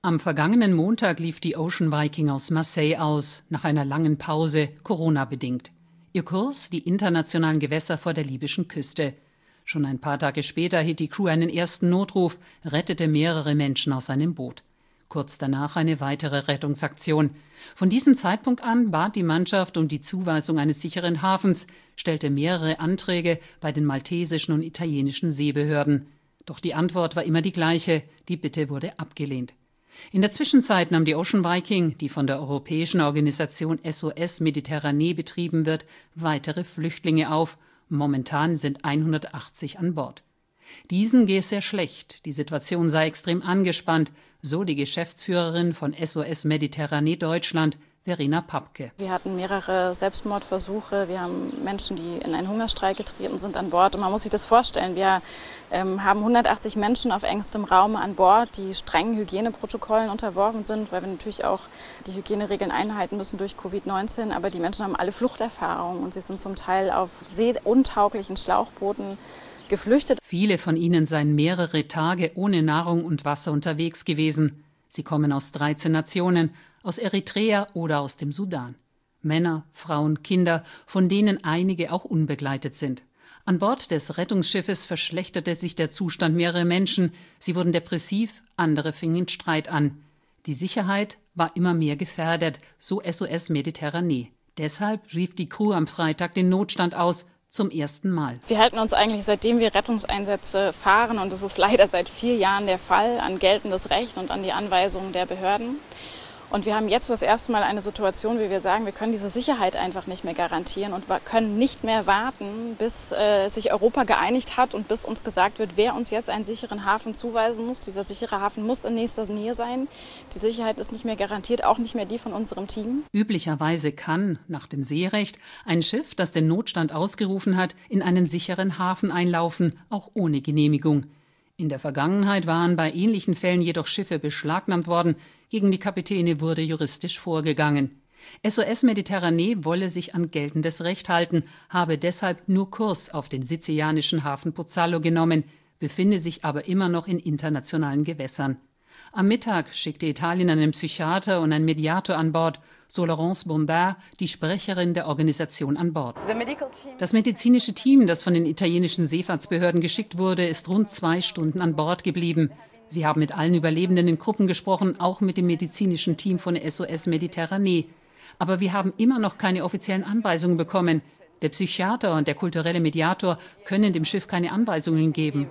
Am vergangenen Montag lief die Ocean Viking aus Marseille aus, nach einer langen Pause, Corona-bedingt. Ihr Kurs die internationalen Gewässer vor der libyschen Küste. Schon ein paar Tage später hielt die Crew einen ersten Notruf, rettete mehrere Menschen aus einem Boot. Kurz danach eine weitere Rettungsaktion. Von diesem Zeitpunkt an bat die Mannschaft um die Zuweisung eines sicheren Hafens, stellte mehrere Anträge bei den maltesischen und italienischen Seebehörden. Doch die Antwort war immer die gleiche, die Bitte wurde abgelehnt. In der Zwischenzeit nahm die Ocean Viking, die von der europäischen Organisation SOS Mediterranee betrieben wird, weitere Flüchtlinge auf. Momentan sind 180 an Bord. Diesen gehe es sehr schlecht, die Situation sei extrem angespannt, so die Geschäftsführerin von SOS Mediterranee Deutschland, Verena Papke. Wir hatten mehrere Selbstmordversuche, wir haben Menschen, die in einen Hungerstreik getreten sind, an Bord. Und man muss sich das vorstellen, wir haben 180 Menschen auf engstem Raum an Bord, die strengen Hygieneprotokollen unterworfen sind, weil wir natürlich auch die Hygieneregeln einhalten müssen durch Covid-19. Aber die Menschen haben alle Fluchterfahrung und sie sind zum Teil auf seeuntauglichen Schlauchbooten geflüchtet. Viele von ihnen seien mehrere Tage ohne Nahrung und Wasser unterwegs gewesen. Sie kommen aus 13 Nationen, aus Eritrea oder aus dem Sudan. Männer, Frauen, Kinder, von denen einige auch unbegleitet sind. An Bord des Rettungsschiffes verschlechterte sich der Zustand mehrerer Menschen. Sie wurden depressiv, andere fingen Streit an. Die Sicherheit war immer mehr gefährdet, so SOS Mediterranee. Deshalb rief die Crew am Freitag den Notstand aus, zum ersten Mal. Wir halten uns eigentlich, seitdem wir Rettungseinsätze fahren, und das ist leider seit 4 Jahren der Fall, an geltendes Recht und an die Anweisungen der Behörden. Und wir haben jetzt das erste Mal eine Situation, wie wir sagen, wir können diese Sicherheit einfach nicht mehr garantieren und wir können nicht mehr warten, bis sich Europa geeinigt hat und bis uns gesagt wird, wer uns jetzt einen sicheren Hafen zuweisen muss. Dieser sichere Hafen muss in nächster Nähe sein. Die Sicherheit ist nicht mehr garantiert, auch nicht mehr die von unserem Team. Üblicherweise kann, nach dem Seerecht, ein Schiff, das den Notstand ausgerufen hat, in einen sicheren Hafen einlaufen, auch ohne Genehmigung. In der Vergangenheit waren bei ähnlichen Fällen jedoch Schiffe beschlagnahmt worden. Gegen die Kapitäne wurde juristisch vorgegangen. SOS Mediterranee wolle sich an geltendes Recht halten, habe deshalb nur Kurs auf den sizilianischen Hafen Pozzallo genommen, befinde sich aber immer noch in internationalen Gewässern. Am Mittag schickte Italien einen Psychiater und einen Mediator an Bord, so Laurence Bondard, die Sprecherin der Organisation, an Bord. Das medizinische Team, das von den italienischen Seefahrtsbehörden geschickt wurde, ist rund 2 Stunden an Bord geblieben. Sie haben mit allen Überlebenden in Gruppen gesprochen, auch mit dem medizinischen Team von SOS Mediterranee. Aber wir haben immer noch keine offiziellen Anweisungen bekommen. Der Psychiater und der kulturelle Mediator können dem Schiff keine Anweisungen geben.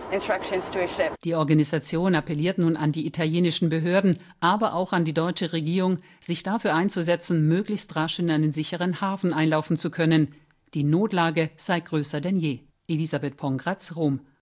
Die Organisation appelliert nun an die italienischen Behörden, aber auch an die deutsche Regierung, sich dafür einzusetzen, möglichst rasch in einen sicheren Hafen einlaufen zu können. Die Notlage sei größer denn je. Elisabeth Pongratz, Rom.